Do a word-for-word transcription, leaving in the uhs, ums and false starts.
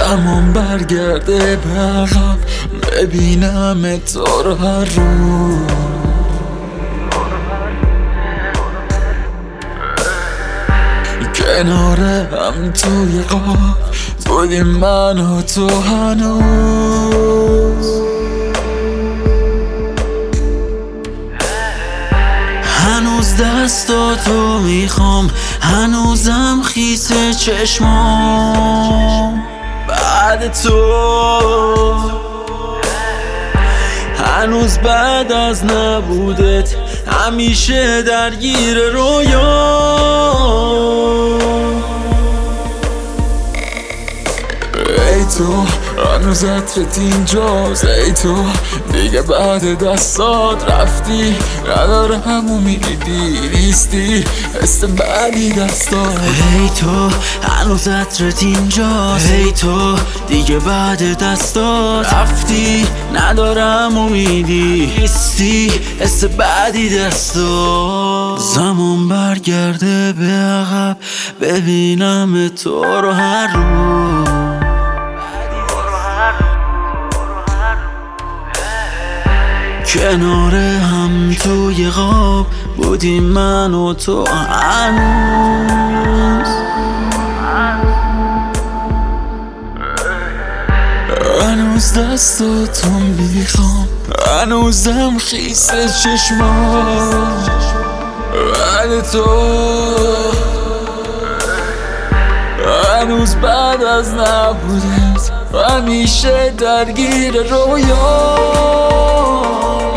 زمان برگرده به عقب، ببینم تو رو هر روز. کنار هم توی قاب بودیم من و تو هنوز. هنوز دستاتو میخوام، هنوزم خیس چشمام بعد تو. هنوز بعد از نبودت همیشه درگیر رویام. ای تو هنوز عطرت اینجاست، ای تو دیگه بعد دستات رفتی، ندارم امیدی نیستی، حس بعدی دستات. ای تو هنوز عطرت اینجاست، ای تو دیگه بعد دستات رفتی، ندارم امیدی نیستی، حس بعدی دستات. زمان برگرده به عقب، ببینم تو رو هر روز. کنار هم توی خواب بودیم من و تو هنوز. هنوز دستاتو میخوام، هنوزم خیس چشمام بعد تو. هنوز بعد از نبودت همیشه درگیر رویام.